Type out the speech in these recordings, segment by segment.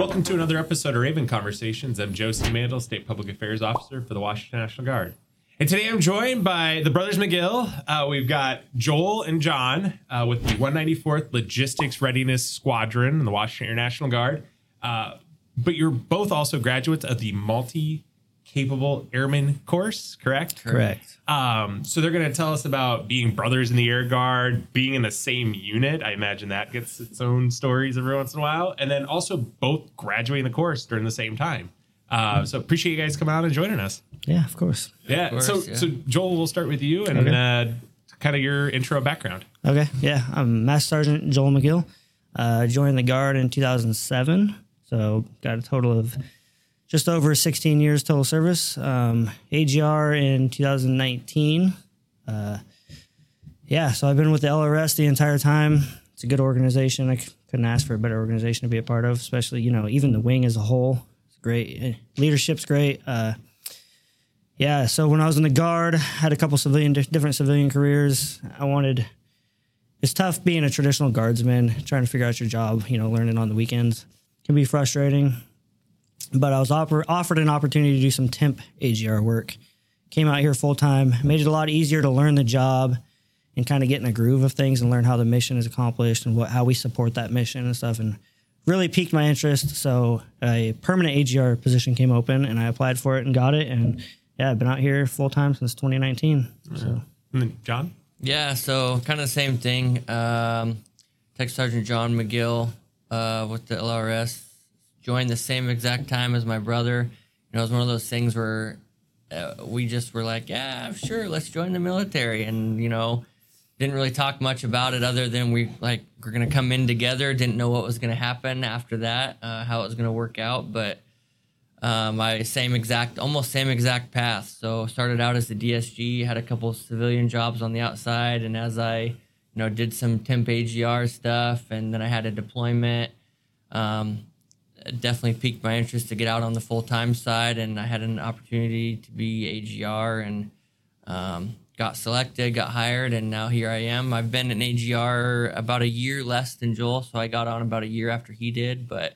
welcome to another episode of Raven Conversations. I'm Joe C. Mandel, State Public Affairs Officer for the Washington National Guard. And today I'm joined by the Brothers McGill. We've got Joel and John with the 194th Logistics Readiness Squadron in the Washington National Guard. But you're both also graduates of the Multi-Capable Airman course, correct? Correct. So they're going to tell us about being brothers in the Air Guard, being in the same unit. I imagine that gets its own stories every once in a while. And then also both graduating the course during the same time. So appreciate you guys coming out and joining us. Yeah, of course. Yeah. Of course, So Joel, we'll start with you and kind of your intro background. Okay. Yeah, I'm Master Sergeant Joel McGill. Joined the Guard in 2007. So got a total of just over 16 years total service. AGR in 2019. So I've been with the LRS the entire time. It's a good organization. I couldn't ask for a better organization to be a part of, especially, even the wing as a whole. It's great. Leadership's great. So when I was in the Guard, had a couple different civilian careers. It's tough being a traditional guardsman, trying to figure out your job, learning on the weekends. Can be frustrating. But I was offered an opportunity to do some temp AGR work. Came out here full time, made it a lot easier to learn the job and kind of get in the groove of things and learn how the mission is accomplished and how we support that mission and stuff. And really piqued my interest. So a permanent AGR position came open and I applied for it and got it. And yeah, I've been out here full time since 2019. So, And then John? Yeah, so kind of the same thing. Tech Sergeant John McGill with the LRS. Joined the same exact time as my brother. It was one of those things where we just were like, yeah, sure, let's join the military. And, didn't really talk much about it other than we're going to come in together. Didn't know what was going to happen after that, how it was going to work out. But almost same exact path. So started out as a DSG, had a couple of civilian jobs on the outside. And as I, did some temp AGR stuff and then I had a deployment, definitely piqued my interest to get out on the full-time side, and I had an opportunity to be AGR and got selected, got hired, and now here I am. I've been an AGR about a year less than Joel, so I got on about a year after he did, but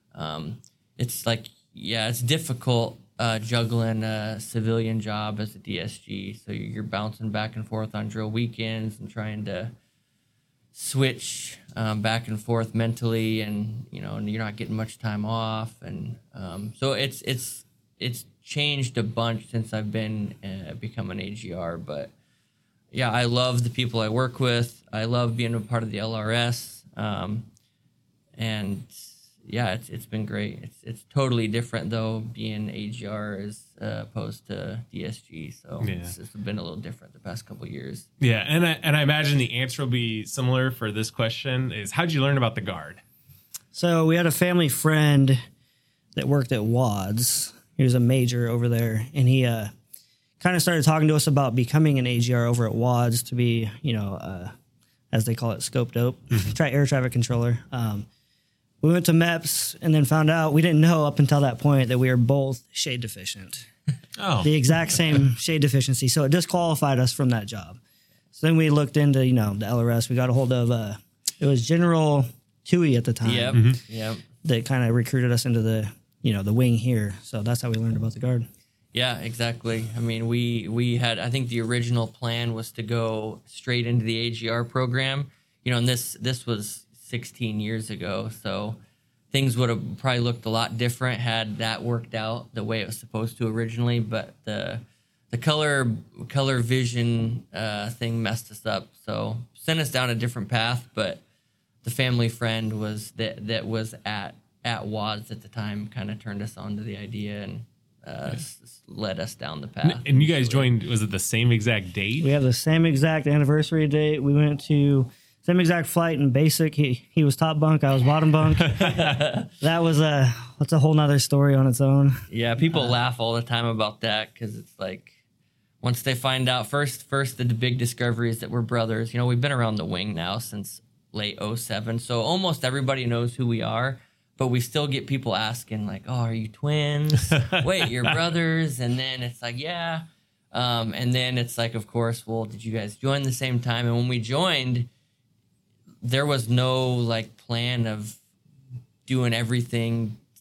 it's difficult juggling a civilian job as a DSG, so you're bouncing back and forth on drill weekends and trying to switch back and forth mentally, and you're not getting much time off, and so it's changed a bunch since I've been become an AGR. But yeah, I love the people I work with. I love being a part of the LRS, and yeah, it's been great. It's totally different though being AGR as opposed to DSG. So it's been a little different the past couple of years. Yeah, and I imagine the answer will be similar for this question is, how'd you learn about the Guard? So we had a family friend that worked at WADS. He was a major over there, and he kind of started talking to us about becoming an AGR over at WADS to be, as they call it, scope dope, air traffic controller. We went to MEPS and then found out, we didn't know up until that point, that we were both shade deficient. Oh. The exact same shade deficiency. So it disqualified us from that job. So then we looked into, the LRS. We got a hold of, it was General Tui at the time. Yep. Yep. That kind of recruited us into the, the wing here. So that's how we learned about the Guard. Yeah, exactly. I mean, we had, I think the original plan was to go straight into the AGR program, and this was 16 years ago, so things would have probably looked a lot different had that worked out the way it was supposed to originally. But the color vision thing messed us up, so sent us down a different path. But the family friend was that was at WADS at the time kind of turned us on to the idea and led us down the path. And you guys joined, was it the same exact date? We have the same exact anniversary date. We went to same exact flight in basic. He was top bunk, I was bottom bunk. That's a whole nother story on its own. Yeah, people laugh all the time about that because it's like once they find out first the big discovery is that we're brothers. We've been around the wing now since late 2007, so almost everybody knows who we are. But we still get people asking like, "Oh, are you twins? Wait, you're brothers?" And then it's like, "Yeah." And then it's like, of course, well, did you guys join the same time? And when we joined, there was no like plan of doing everything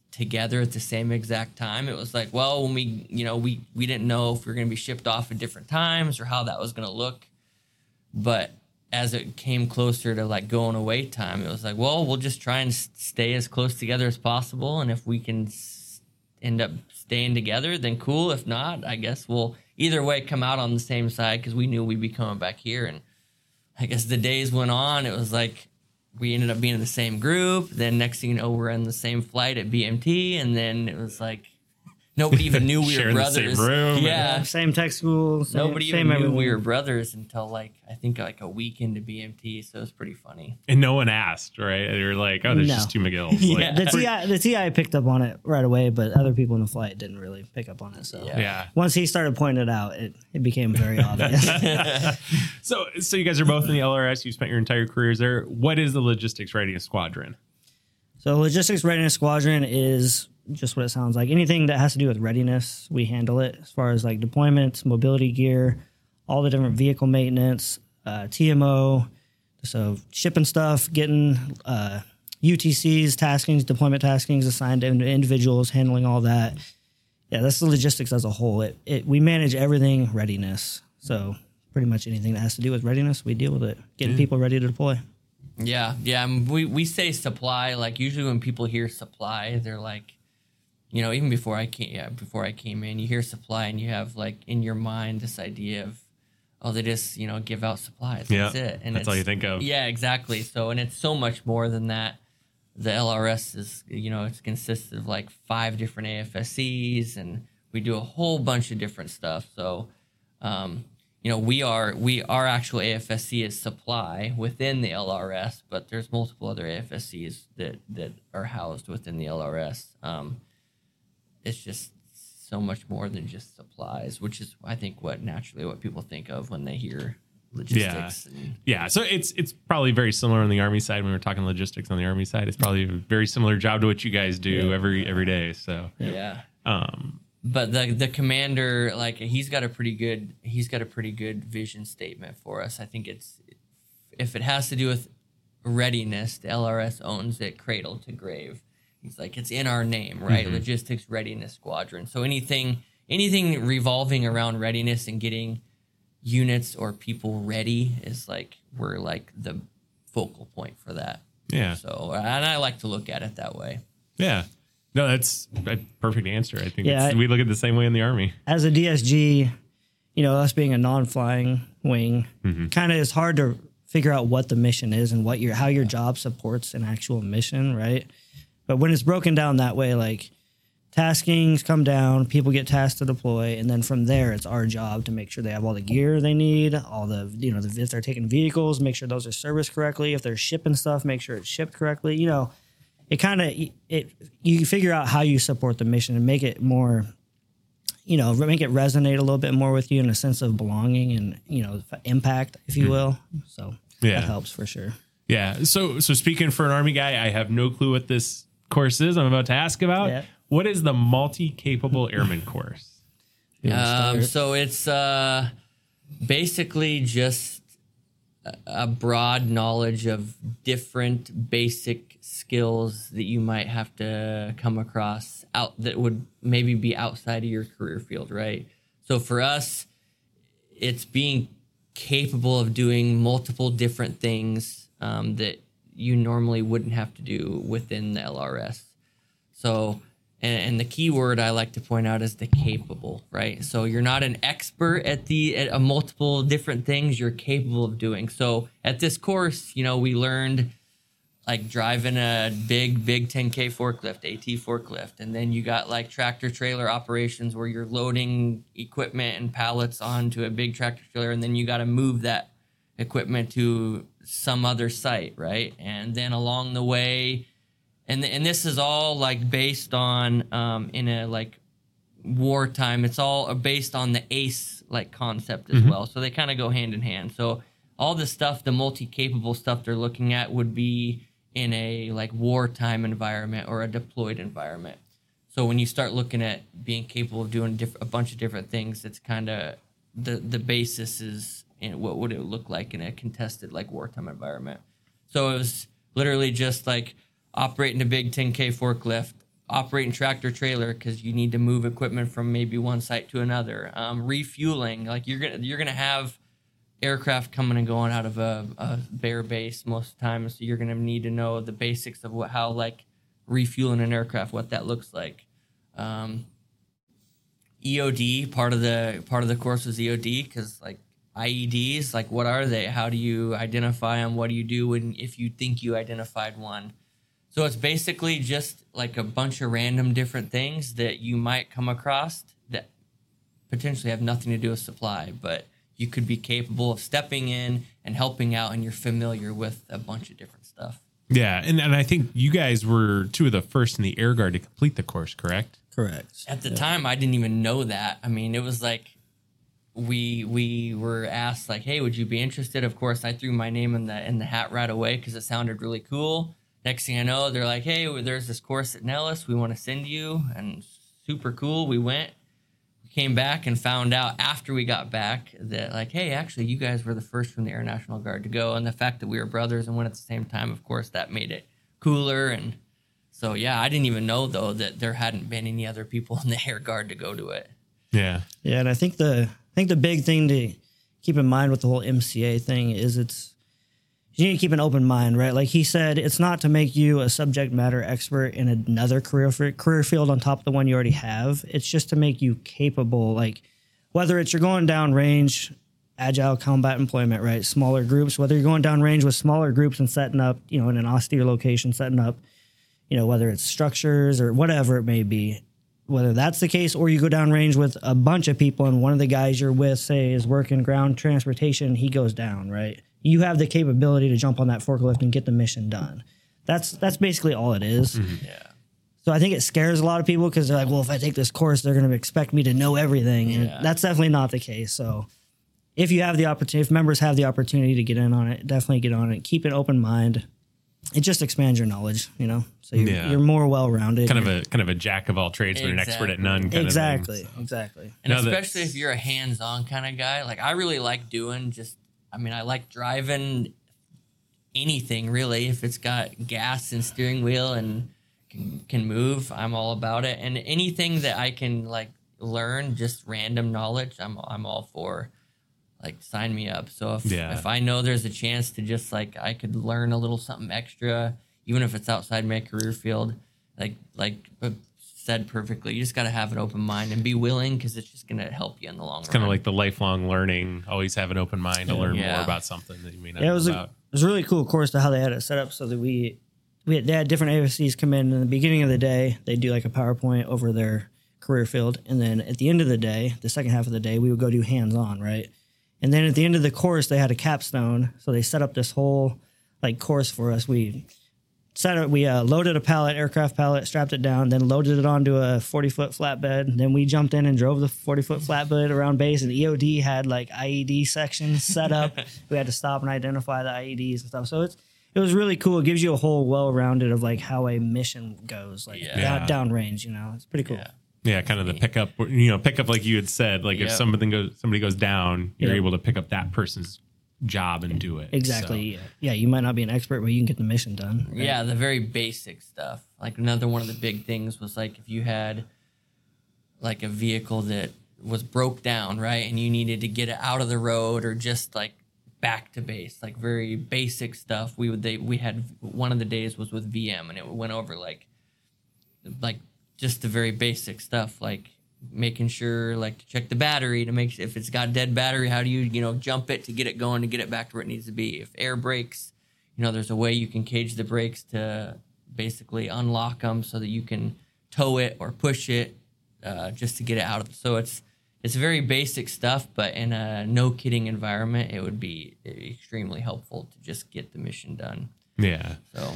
together at the same exact time. It was like, well, when we didn't know if we were going to be shipped off at different times or how that was going to look. But as it came closer to like going away time, it was like, well, we'll just try and stay as close together as possible. And if we can end up staying together, then cool. If not, I guess we'll either way come out on the same side, because we knew we'd be coming back here. And I guess the days went on. It was like we ended up being in the same group. Then next thing you know, we're in the same flight at BMT. And then it was like nobody even knew we were Sharing brothers. the same room. Yeah. Same tech school. Nobody even same knew everything. we were brothers until like I think like a week into BMT, so it was pretty funny. And no one asked, right? They were like, "Oh, there's No. just two McGills." Yeah. Like, The TI picked up on it right away, but other people in the flight didn't really pick up on it. So Yeah. once he started pointing it out, it became very obvious. so you guys are both in the LRS. You spent your entire careers there. What is the Logistics Readiness Squadron? So Logistics Readiness Squadron is just what it sounds like. Anything that has to do with readiness, we handle it, as far as like deployments, mobility gear, all the different vehicle maintenance, TMO, so shipping stuff, getting UTCs, taskings, deployment taskings assigned to individuals, handling all that. Yeah, that's the logistics as a whole. We manage everything readiness. So pretty much anything that has to do with readiness, we deal with it, getting people ready to deploy. Yeah. And we say supply. Like usually when people hear supply, they're like, you know, even before I came in, you hear supply and you have like in your mind this idea of, oh, they just, you know, give out supplies. That's it. And that's all you think of. Yeah, exactly. So, and it's so much more than that. The LRS is, you know, it consists of like 5 different AFSCs, and we do a whole bunch of different stuff. So, you know, our actual AFSC is supply within the LRS, but there's multiple other AFSCs that are housed within the LRS. It's just so much more than just supplies, which is, I think, what people think of when they hear logistics. Yeah. So it's probably very similar on the Army side. When we're talking logistics on the Army side, it's probably a very similar job to what you guys do every day. So yeah. But the commander, like he's got a pretty good vision statement for us. I think if it has to do with readiness, the LRS owns it cradle to grave. He's like, it's in our name, right? Mm-hmm. Logistics Readiness Squadron. So anything revolving around readiness and getting units or people ready is like, we're like the focal point for that. Yeah. So, and I like to look at it that way. Yeah. No, that's a perfect answer. I think Yeah, we look at it the same way in the Army. As a DSG, you know, us being a non-flying wing, kind of is hard to figure out what the mission is and how your job supports an actual mission, right? But when it's broken down that way, like taskings come down, people get tasked to deploy, and then from there, it's our job to make sure they have all the gear they need, all the, you know, if they're taking vehicles, make sure those are serviced correctly. If they're shipping stuff, make sure it's shipped correctly. You know, you figure out how you support the mission and make it more, you know, make it resonate a little bit more with you in a sense of belonging and, you know, impact, if you will. So that helps for sure. Yeah. So speaking for an Army guy, I have no clue what this course is I'm about to ask about. Yeah. What is the Multi-Capable Airman course? So it's basically just a broad knowledge of different basic skills that you might have to come across that would maybe be outside of your career field, right? So for us, it's being capable of doing multiple different things that you normally wouldn't have to do within the LRS. So, and the key word I like to point out is the capable, right? So you're not an expert at multiple different things you're capable of doing. So at this course, you know, we learned like driving a big 10K forklift, AT forklift. And then you got like tractor trailer operations where you're loading equipment and pallets onto a big tractor trailer. And then you got to move that equipment to some other site, right? And then along the way, and this is all like based on in a like wartime, it's all based on the ACE like concept as well. So they kind of go hand in hand. So all the stuff, the multi-capable stuff they're looking at would be in a like wartime environment or a deployed environment. So when you start looking at being capable of doing a bunch of different things, it's kind of the basis is in what would it look like in a contested like wartime environment. So it was literally just like operating a big 10K forklift, operating tractor trailer because you need to move equipment from maybe one site to another. Refueling, like you're gonna have aircraft coming and going out of a bare base most of the time, so you're gonna need to know the basics of how like refueling an aircraft, what that looks like. EOD, part of the course was EOD because like IEDs, like what are they? How do you identify them? What do you do if you think you identified one? So it's basically just like a bunch of random different things that you might come across that potentially have nothing to do with supply, but you could be capable of stepping in and helping out, and you're familiar with a bunch of different stuff. Yeah, and I think you guys were two of the first in the Air Guard to complete the course, correct? Correct. At the time, I didn't even know that. I mean, it was like we were asked, like, hey, would you be interested? Of course, I threw my name in the hat right away because it sounded really cool. Next thing I know, they're like, hey, there's this course at Nellis. We want to send you. And super cool. We went. We came back and found out after we got back that, like, hey, actually, you guys were the first from the Air National Guard to go. And the fact that we were brothers and went at the same time, of course, that made it cooler. And so, yeah, I didn't even know, though, that there hadn't been any other people in the Air Guard to go to it. Yeah. Yeah, and I think the big thing to keep in mind with the whole MCA thing is you need to keep an open mind, right? Like he said, it's not to make you a subject matter expert in another career field on top of the one you already have. It's just to make you capable, like whether it's you're going down range, agile combat employment, right? Smaller groups, whether you're going down range with smaller groups and setting up, in an austere location, setting up, whether it's structures or whatever it may be, whether that's the case, or you go down range with a bunch of people and one of the guys you're with, say, is working ground transportation, he goes down, right? You have the capability to jump on that forklift and get the mission done. That's basically all it is. Mm-hmm. Yeah. So I think it scares a lot of people because they're like, well, if I take this course, they're going to expect me to know everything. And that's definitely not the case. So if you have the opportunity, if members have the opportunity to get in on it, definitely get on it. Keep an open mind. It just expands your knowledge, so you're more well-rounded. Kind of a jack of all trades, but an expert at none. Exactly. And especially if you're a hands-on kind of guy, like I really like doing I like driving anything really. If it's got gas and steering wheel and can move, I'm all about it. And anything that I can like learn, just random knowledge, I'm all for. Like, sign me up. So if I know there's a chance to just like I could learn a little something extra, even if it's outside my career field, like said perfectly, you just got to have an open mind and be willing because it's just going to help you in the long run. It's kind of like the lifelong learning. Always have an open mind to learn more about something that you may not know about. It was a really cool course to how they had it set up so that they had different AFCs come in the beginning of the day. They do like a PowerPoint over their career field. And then at the end of the day, the second half of the day, we would go do hands-on, right? And then at the end of the course, they had a capstone. So they set up this whole like course for us. We loaded a aircraft pallet, strapped it down, then loaded it onto a 40-foot flatbed. Then we jumped in and drove the 40-foot flatbed around base. And EOD had like IED sections set up. We had to stop and identify the IEDs and stuff. So it was really cool. It gives you a whole well-rounded of like how a mission goes, like downrange. It's pretty cool. Yeah, kind of the pickup like you had said, like if somebody goes down, you're able to pick up that person's job and do it. Exactly. So. Yeah, you might not be an expert, but you can get the mission done. Right? Yeah, the very basic stuff. Like another one of the big things was like if you had like a vehicle that was broke down, right, and you needed to get it out of the road or just like back to base, like very basic stuff. We had one of the days was with VM, and it went over like just the very basic stuff, like making sure, like to check the battery to make sure if it's got dead battery, how do you jump it to get it going to get it back to where it needs to be. If air brakes, there's a way you can cage the brakes to basically unlock them so that you can tow it or push it just to get it out of. So it's very basic stuff, but in a no kidding environment, it would be extremely helpful to just get the mission done. Yeah.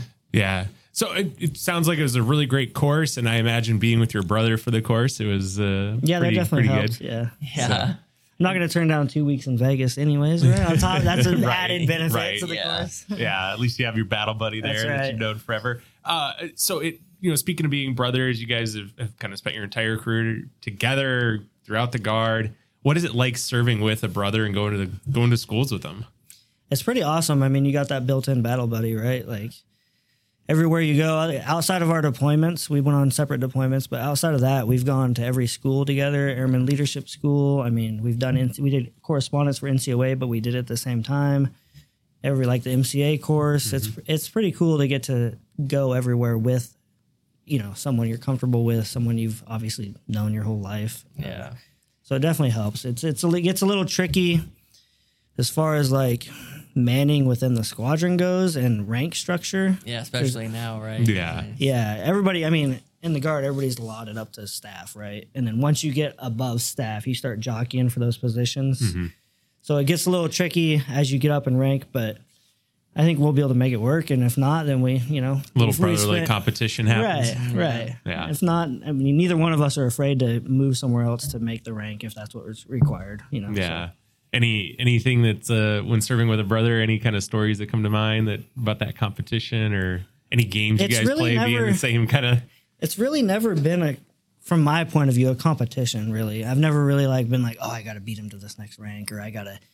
So it sounds like it was a really great course, and I imagine being with your brother for the course, it was that definitely helped. Good. Yeah. So. I'm not going to turn down 2 weeks in Vegas anyways. Right? On top, that's an added benefit to the course. Yeah, at least you have your battle buddy there that you've known forever. So speaking of being brothers, you guys have kind of spent your entire career together throughout the Guard. What is it like serving with a brother and going to schools with them? It's pretty awesome. I mean, you got that built-in battle buddy, right? Like, everywhere you go. Outside of our deployments, we went on separate deployments, but outside of that, we've gone to every school together, Airman Leadership School. I mean, we did correspondence for NCOA, but we did it at the same time. The MCA course. It's pretty cool to get to go everywhere with, someone you're comfortable with, someone you've obviously known your whole life. Yeah. So it definitely helps. It gets a little tricky as far as like manning within the squadron goes and rank structure. Yeah, especially now, right? Yeah. Yeah, everybody, I mean, in the Guard, everybody's allotted up to staff, right? And then once you get above staff, you start jockeying for those positions. Mm-hmm. So it gets a little tricky as you get up in rank, but I think we'll be able to make it work. And if not, then little brotherly competition happens. Right. Yeah. If not, I mean, neither one of us are afraid to move somewhere else to make the rank if that's what was required, Yeah. So. Anything that's when serving with a brother, any kind of stories that come to mind about that competition, or any games you guys play being the same kind of? It's really never been from my point of view, a competition. Really, I've never really been like, oh, I got to beat him to this next rank, or I got to,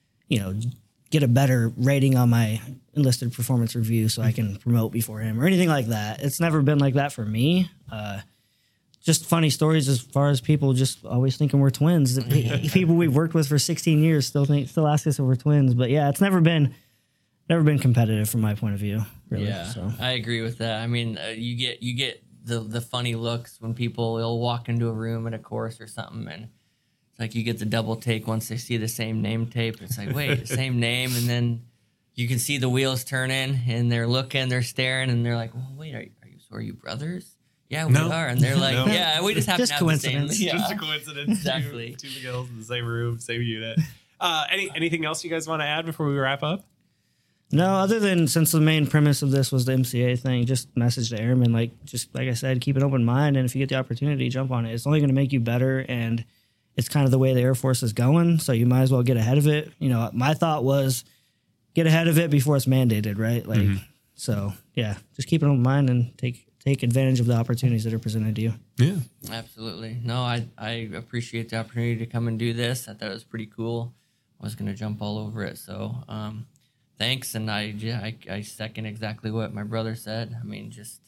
get a better rating on my enlisted performance review so I can promote before him, or anything like that. It's never been like that for me. Just funny stories as far as people just always thinking we're twins. People we've worked with for 16 years still ask us if we're twins. But yeah, it's never been competitive from my point of view. Really. Yeah, so. I agree with that. I mean, you get the funny looks when they'll walk into a room at a course or something, and it's like you get the double take once they see the same name tape. It's like, wait, the same name, and then you can see the wheels turning, and they're looking, they're staring, and they're like, well, wait, are you brothers? Yeah, we are. And they're like, yeah, we just happen to have the same. Yeah. Just a coincidence. Exactly. Two McGills in the same room, same unit. Anything else you guys want to add before we wrap up? No, other than since the main premise of this was the MCA thing, just message to airmen, like I said, keep an open mind. And if you get the opportunity, jump on it. It's only going to make you better. And it's kind of the way the Air Force is going. So you might as well get ahead of it. My thought was get ahead of it before it's mandated, right? So yeah, just keep an open mind and take advantage of the opportunities that are presented to you. Yeah, absolutely. No, I appreciate the opportunity to come and do this. I thought it was pretty cool. I was going to jump all over it. So thanks. And I second exactly what my brother said. I mean, just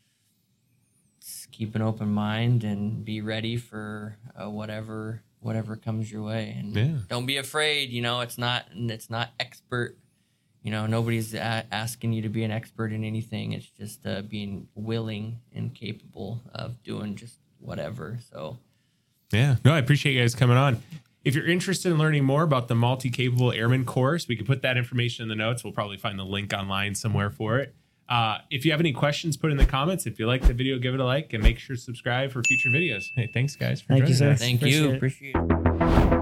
keep an open mind and be ready for whatever comes your way. And don't be afraid. It's not expert. Nobody's asking you to be an expert in anything. It's just being willing and capable of doing just whatever. So, yeah. No, I appreciate you guys coming on. If you're interested in learning more about the Multi-Capable Airman course, we can put that information in the notes. We'll probably find the link online somewhere for it. If you have any questions, put in the comments. If you like the video, give it a like, and make sure to subscribe for future videos. Hey, thanks, guys, for joining us. Thank you. Appreciate it.